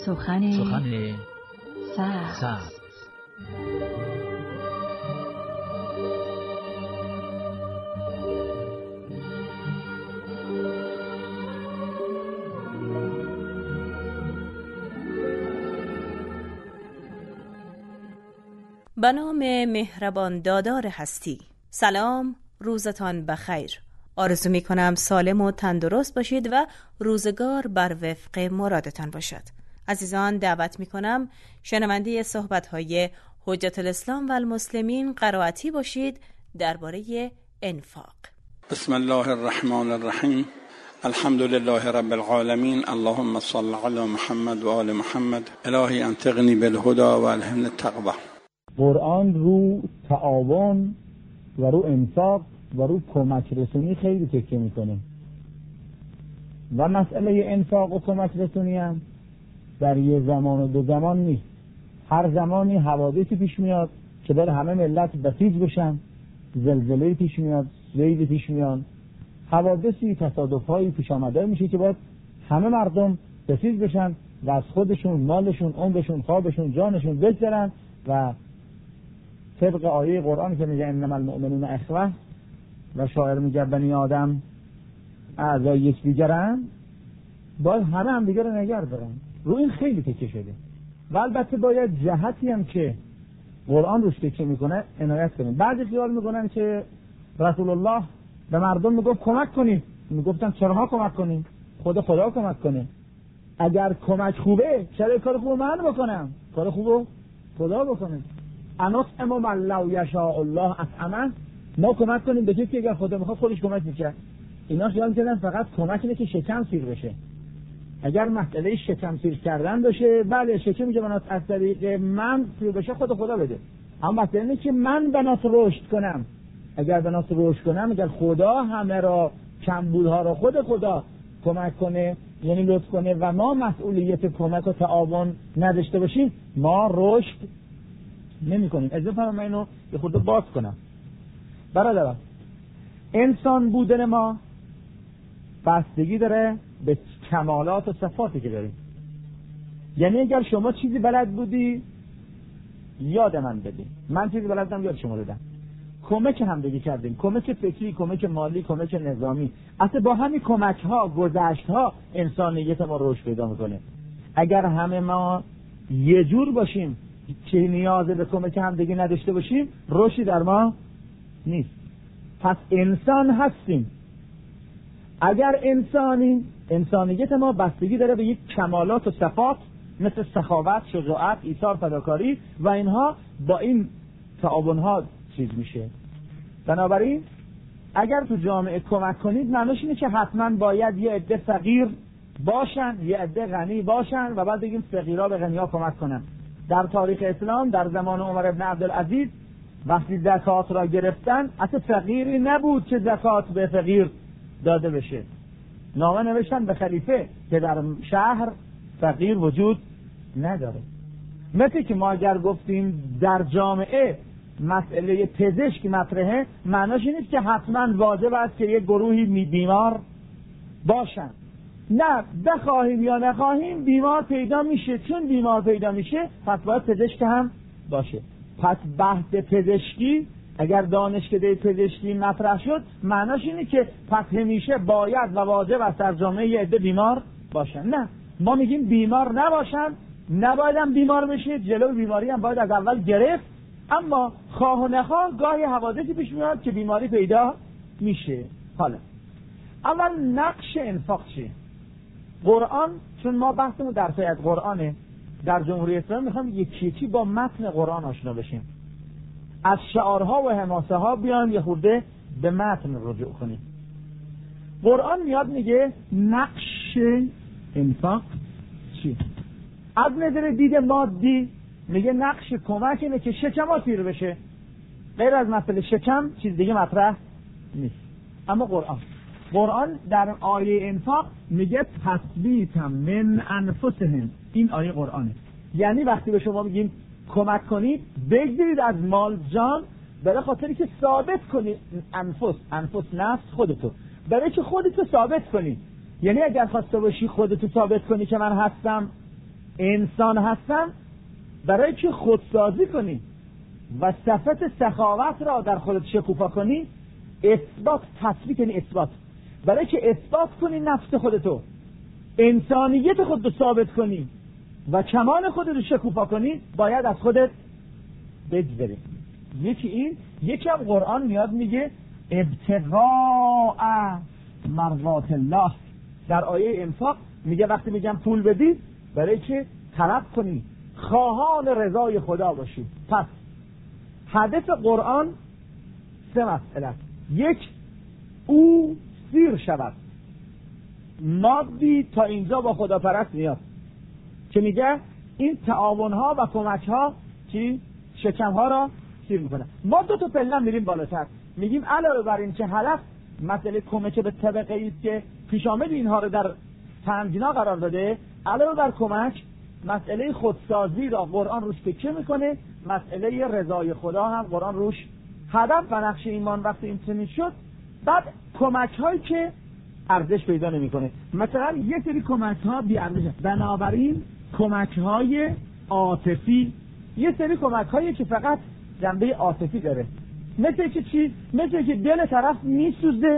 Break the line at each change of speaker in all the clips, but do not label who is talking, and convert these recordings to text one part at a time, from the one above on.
سخن سبز.
به نام مهربان دادار هستی. سلام، روزتان بخیر. آرزو می کنم سالم و تندرست باشید و روزگار بر وفق مرادتان باشد. عزیزان، دعوت می کنم شنونده صحبت‌های حجت الاسلام و المسلمین قرائتی باشید درباره انفاق.
بسم الله الرحمن الرحیم. الحمد لله رب العالمین. اللهم صل علی محمد و آل محمد. الهی انطقنی بالهدى و الهمنی التقوی.
قرآن رو تعاون و رو انفاق و رو کمک رسونی خیلی تکیه میکنه و مسئله انفاق و کمک رسونی هم در یه زمان و دو زمان نیست. هر زمانی حوادثی پیش میاد که بر همه ملت بسیج بشن، زلزله پیش میاد، زید پیش میاد، حوادثی تصادفهایی پیش آمده میشه که باید همه مردم بسیج بشن و از خودشون، مالشون، عمرشون، خوابشون، جانشون بگذرن و طبق آیه قرآن که میگه انما المؤمنون اخوه و شاعر میگه بنی آدم اعضای یکدیگرن، باید همه هم دیگه رو نگه دارن. رو این خیلی تکیه شده و البته باید جهتی هم که قرآن روش تکیه میکنه عنایت کنیم. بعضی خیال میکنن که رسول الله به مردم میگفت کمک کنید، میگفتن چراها کمک کنیم؟ خدا کمک کنه. اگر کمک خوبه چرا کار خوبو من بکنم؟ کار خوبو خدا بکنه. انطعم من لو یشاء الله اطعمه. ما کمک کنیم به کسی که اگر خدا میخواد خودش کمک میکنه. اینا خیال کردن فقط کمک اینه که شکم سیر بشه. اگر مسئله شکم سیر کردن باشه، بله شکم که بنات از طریق من سیر بشه خدا بده. اما مسئله اینه که من بنات رشد کنم. اگر بنات رشد کنم، اگر خدا همه را کمبودها را خدا کمک کنه، یعنی لطف کنه و ما مسئولیت کمک و تعاون نداشته باشیم، ما رشد نمی کنیم. اجازه فرمایید من اینو یه خورده باز کنم. برادران، انسان بودن ما بستگی داره به کمالات و صفاتی که داریم. یعنی اگر شما چیزی بلد بودی یاد من بدی، من چیزی بلدم یاد شما دادم، کمک هم دیگه کردیم، کمک فکری، کمک مالی، کمک نظامی. اصلا با همین کمک ها، گذشت ها انسانیت ما رشد پیدا میکنه. اگر همه ما یه جور باشیم که نیاز به کمک هم دیگه نداشته باشیم، رشدی در ما نیست. پس انسان هستیم. اگر انسانیت ما بستگی داره به یک کمالات و صفات مثل سخاوت، شجاعت، ایثار، فداکاری و اینها، با این تعاون‌ها چیز میشه. بنابراین اگر تو جامعه کمک کنید، معنیش اینه که حتما باید یه عده فقیر باشن، یه عده غنی باشن و بعد بگیم فقیرها به غنی‌ها کمک کنن. در تاریخ اسلام در زمان عمر بن عبدالعزیز وقتی زکات را گرفتن، اصلا فقیری نبود که زکات به فقیر داده بشه. نامه نوشتن به خلیفه که در شهر فقیر وجود نداره. مثل که ما اگر گفتیم در جامعه مسئله پزشک مطرحه، معناش این نیست که حتما واجب است که یک گروهی بیمار باشن. نه، بخواهیم یا نخواهیم بیمار پیدا میشه. چون بیمار پیدا میشه پس باید پزشک هم باشه. پس بحث پزشکی، اگر دانشکده پزشکی مطرح شد، معناش اینه که پس همیشه باید و واجب است در جامعه یه عده بیمار باشن. نه، ما میگیم بیمار نباشن، نباید هم بیمار بشه، جلو بیماری هم باید از اول گرفت. اما خواه و نخواه گاهی حوادثی پیش میاد که بیماری پیدا میشه. حالا اول نقش انفاق چیه؟ قرآن، چون ما بحثمون درس از قرآنه، در جمهوری اسلامی میخوام یکی با متن قرآن آشنا بشیم. از شعارها و حماسه ها بیان یه خورده به متن رجوع کنیم. قرآن میاد میگه نقش انفاق چی؟ از نظر دید مادی میگه نقش کمک اینه که شکم سیر بشه. غیر از مسئله شکم چیز دیگه مطرح نیست. اما قرآن در آیه انفاق میگه تثبیتا من انفسهم. این آیه قرآنه. یعنی وقتی به شما میگیم کمک کنید، بگذارید از مال جان، برای خاطری که ثابت کنید انفس نفس خودتو، برای که خودتو ثابت کنید. یعنی اگر خواسته باشی خودتو ثابت کنی که من هستم، انسان هستن برای که خودسازی کنی و صفت سخاوت را در خودت شکوفا کنی، اثبات، تثبیت یعنی اثبات، برای که اثبات کنی نفس خودتو، انسانیت خودتو ثابت کنی و کمال خودتو شکوفا کنی، باید از خودت بگذری. یکی این، یکی هم قرآن میاد میگه ابتغاء مرضات الله. در آیه انفاق میگه وقتی میگم پول بدید برای که طلب کنی، خواهان رضای خدا باشی. پس هدف قرآن سه مسئله. یک، او سیر شود، مادی تا اینجا با خداپرست میاد که میگه این تعاونها و کمکها چی؟ شکمها را سیر میکنه. ما دو تا پله میریم بالاتر، میگیم علاوه بر این که هدف مسئله کمک به طبقه ایست که پیش آمد اینها رو در تنجینا قرار داده، علاوه بر کمک مسئله خودسازی را قرآن روش تکیه میکنه، مسئله رضای خدا هم قرآن روش هدف و نقش ایمان وقتی این چنین شد. بعد کمک هایی که ارزش پیدا نمیکنه، مثلا یک سری کمک ها بی ارزشه، بنابراین کمک های عاطفی، یه سری کمک هایی که فقط جنبه عاطفی داره، مثل که چی؟ مثل که دل طرف میسوزه،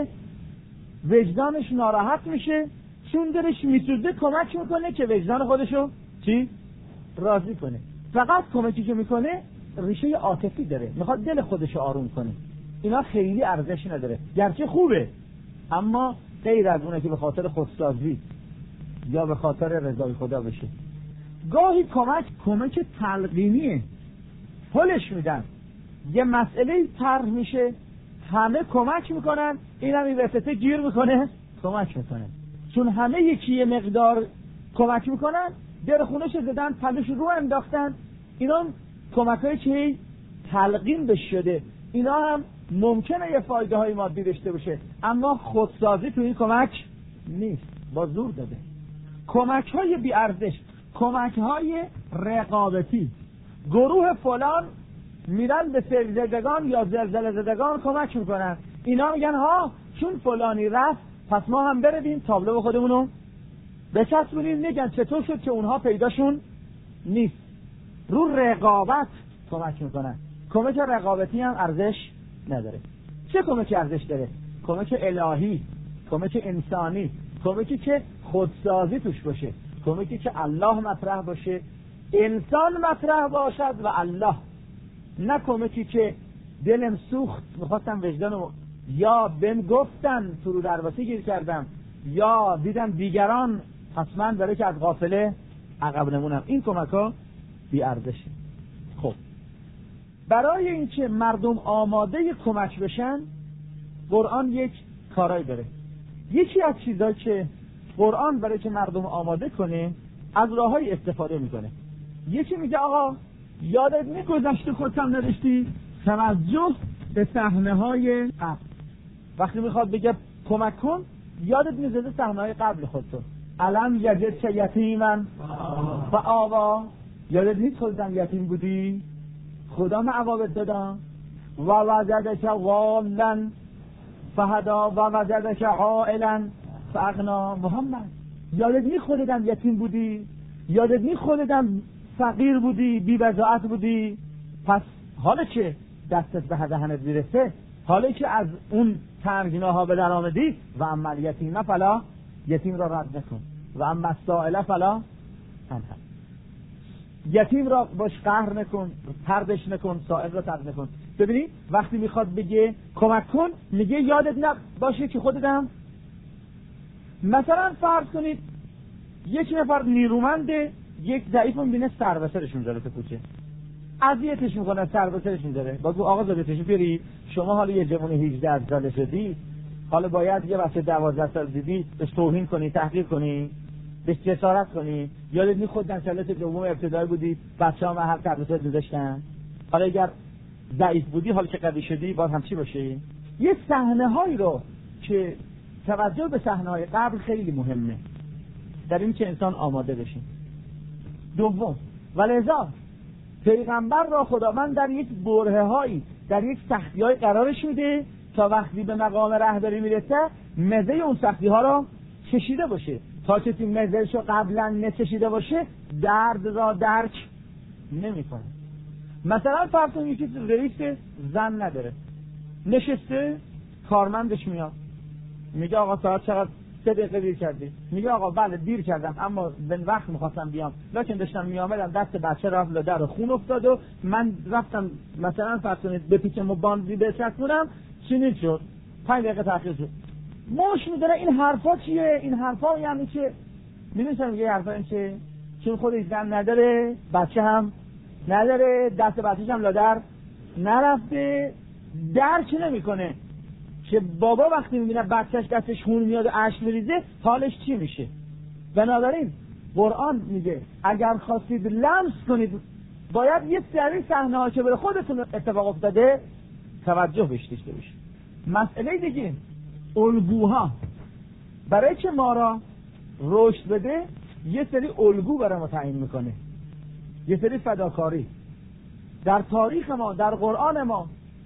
وجدانش ناراحت میشه، چون دلش میسوزه کمک میکنه که وجدان خودشو چی؟ راضی کنه. فقط کمکی که میکنه ریشه عاطفی داره، میخواد دل خودشو آروم کنه. اینا خیلی ارزش نداره، گرچه خوبه اما غیر از اونه که به خاطر خودسازی یا به خاطر رضای خدا بشه. گاهی کمک تلقینیه، پلش میدن، یه مسئله طرح میشه، همه کمک میکنن، اینم این وسطه گیر میکنه کمک میکنه، چون همه یکی یه مقدار کمک میکنن، در خونش زدن، پلش رو انداختن. اینا کمکایی که تلقین بش شده، اینا هم ممکنه یه فایده های مادی داشته باشه، اما خودسازی تو این کمک نیست، با زور داده. کمک های بی ارزش، کمک های رقابتی، گروه فلان میرن به سیل زدگان یا زلزله زدگان کمک میکنن، اینا میگن ها چون فلانی رفت پس ما هم بردیم تابلو خودمونو بچسبونیم. میگن چطور شد که اونها پیداشون نیست. رو رقابت کمک میکنن. کمک رقابتی هم ارزش نداره. چه کمکی ارزش داره؟ کمک الهی، کمک انسانی، کمکی که خودسازی توش باشه، کمکی که الله مطرح باشه، انسان مطرح باشد و الله. نه کمکی که دلم سوخت میخواستم وجدانم، یا بهم گفتن تو رو درواسی گیر کردم، یا دیدم دیگران پس من برای که از غافله عقب نمونم. این کمک ها بی ارزشه. خب برای اینکه مردم آماده کمک بشن قرآن یک کارایی داره. یکی از چیزایی که قرآن برای که مردم آماده کنه از راههای استفاده میکنه. یکی میگه آقا یادت میگذشته خودت هم نداشتی، توجه به صحنه های قبل. وقتی میخواد بگه کمک کن یادت میذاره صحنه های قبل خودتو. الم یجد که یتیمن و آوا، یادت نیست خودت هم یتیم بودی، خدا معوابت دادم. و وجدک والن فهدا و وجدک عائلا فاغنا. محمد یادت نیست خودت هم یتیم بودی، یادت نیست خودت هم فقیر بودی، بی بضاعت بودی، پس حالا که دستت به هدهنت میرسه، حالا که از اون تنگناها به در آمدی، و اما یتیم فلا، یتیم را رد نکن، و اما السائل فلا تنهر، یتیم را باش قهر نکن، طردش نکن، سائل را طرد نکن. ببینید وقتی میخواد بگه کمک کن میگه یادت باشه که خودت هم. مثلا فرض کنید یک نفر نیرومنده، یک ضعیف میبینه سر به سرش میذاره تو کوچه، اذیتش میکنه، سر به سرش میذاره، بگو آقا زادتش بری، شما حالا یه جوان 18 ساله شدی، حالا باید یه بچه 12 سال دیدی بهش توهین کنی، تحقیر کنی، بهش جسارت کنی؟ یادت نیست خود در سالت دوم ابتدایی بودی بچه‌ها هر تربیت گذاشتن؟ حالا اگر ضعیف بودی حالا که قوی شدی باز هم چی باشی؟ یه صحنه‌هایی رو که توجه به صحنه‌های قبل خیلی مهمه در این که انسان آماده بشه. دوم، ولذا پیغمبر را خداوند در یک برهه‌هایی، در یک سختی‌های قرارش میده تا وقتی به مقام رهبری میرسه مزه اون سختی‌ها رو چشیده باشه. تا کسی مزهشو قبلا نچشیده باشه درد را درک نمیکنه. مثلا فرض کنید یکی رئیس زن نداره، نشسته، کارمندش میاد میگه آقا ساعت چقدر؟ 3 دقیقه دیر کردی. میگه آقا بله دیر کردم، اما به وقت میخواستم بیام، لکن داشتم میامدم دست بچه رفت لادر خون افتاد و من رفتم مثلا فرض کنید بپیچم و باندی بچسبونم، چی شد؟ 5 دقیقه تاخیر شد. مش میدونه این حرفا چیه؟ این حرفا یعنی چه؟ میدونم میگه حرفا این چه؟ چون خودش زن نداره، بچه هم نداره، دست بچه‌ش هم لادر نرفته، درک نمیکنه که بابا وقتی میبینه بچهش دستش خون میاد و اشک میریزه حالش چی میشه. بنابراین قرآن میگه اگر خواستید لمس کنید باید یه سری صحنه‌ها که به خودتون اتفاق افتاده توجه بهش داشته باشید. مسئله دیگه الگوها، برای که ما را رشد بده یه سری الگو برای ما تعیین میکنه، یه سری فداکاری. در تاریخ ما، در قرآن ما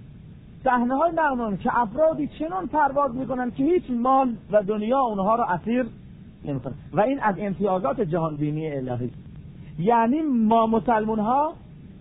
صحنه های معنون که افرادی چنان پرواز میکنن که هیچ مال و دنیا اونها رو اسیر نمیکنه و این از امتیازات جهان بینی الهی. یعنی ما مسلمان ها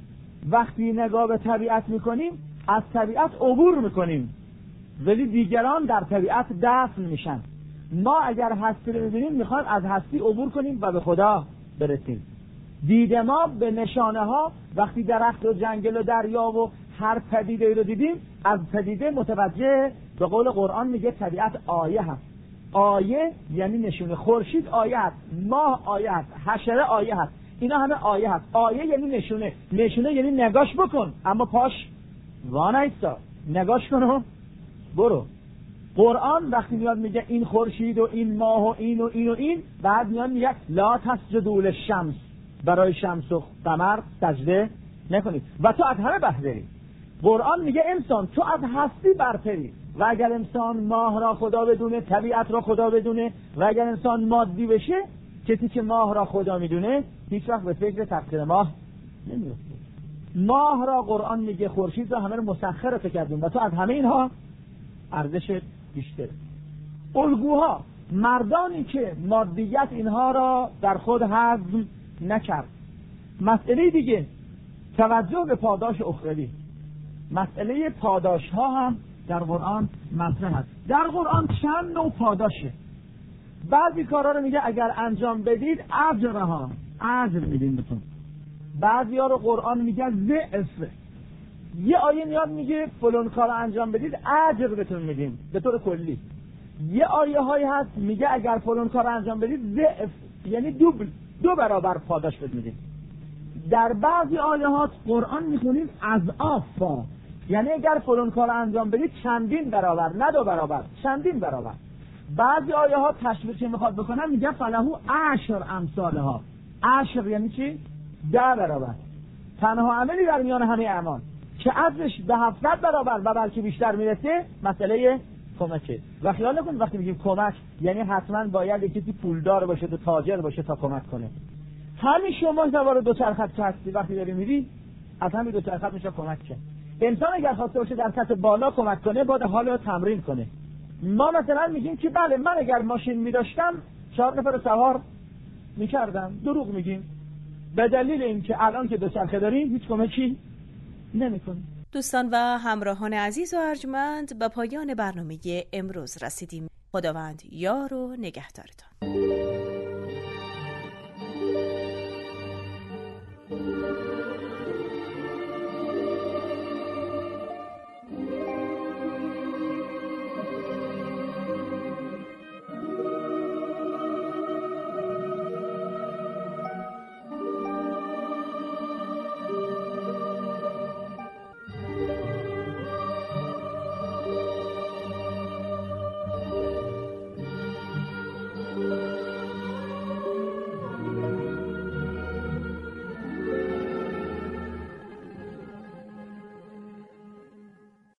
وقتی نگاه به طبیعت میکنیم از طبیعت عبور میکنیم ولی دیگران در طبیعت دفن میشن. ما اگر هستی رو میبینیم میخوایم از هستی عبور کنیم و به خدا برسیم. دید ما به نشانه ها وقتی درخت و جنگل و دریا و هر پدیده رو دیدیم از پدیده متوجه به قول قرآن میگه طبیعت آیه هست. آیه یعنی نشونه. خورشید آیه هست، ماه آیه هست، حشره آیه هست، اینا همه آیه هست. آیه یعنی نشونه. نشونه یعنی نگاش بکن اما پاش وانایستا، نگاش کن و برو. قرآن وقتی میاد میگه این خورشید و این ماه و این و این و این، بعد میاد میگه لا تسجدوا للشمس، برای شمس و قمر سجده نکنید و تو از همه بهتری. قرآن میگه انسان تو از هستی برتری و اگر انسان ماه را خدا بدونه، طبیعت را خدا بدونه و اگر انسان مادی بشه، کسی که ماه را خدا میدونه هیچ وقت به فکر تفسیر ماه نمیفته. ماه را قرآن میگه خورشید را همه رو مسخرت کردیم و تو از همه اینها ارزش بیشتر. الگوها، مردانی که مادیت اینها را در خود هضم نکرد. مسئله دیگه توجه به پاداش اخروی. مسئله پاداش ها هم در قرآن مطرح است. در قرآن چند نوع پاداشه. بعضی کارا رو میگه اگر انجام بدید اجرها، اجر میدیم بهتون. بعضی ها رو قرآن میگه ضعف. یه آیه میاد میگه فلان کار انجام بدید اجر بهتون میدیم به طور کلی. یه آیه هایی هست میگه اگر فلان کار انجام بدید ضعف، یعنی دو برابر پاداش بهتون میدیم. در بعضی آیات قرآن میخونیم اضعاف، یعنی اگر فلان کار انجام بدید چندین برابر، نه 2 برابر، چندین برابر. بعضی آیات تشریح میخواد بکنن میگه فلهو 10 امثالها. 10 یعنی چی؟ 10 برابر. تنها عملی در میان همه اعمال که عدلش به 700 برابر و بلکه بیشتر میرسه مسئله کمکه. و خیال نکنید وقتی میگیم کمک یعنی حتما باید یکی پولدار باشه و تاجر باشه تا کمک کنه. همین شما سوار دوچرخت هستی وقتی داری میری از همین دوچرخت میشه کمک کنه. انسان اگر خواسته باشه در سطح بالا کمک کنه باید حال رو تمرین کنه. ما مثلا میگیم که بله من اگر ماشین میداشتم 4 نفر سوار میکردم. دروغ میگیم به دلیل اینکه الان که دوچرخه داریم هیچ کمکی نمیکنیم.
دوستان و همراهان عزیز و ارجمند به پایان برنامه امروز رسیدیم. خداوند یار و نگهدارتان.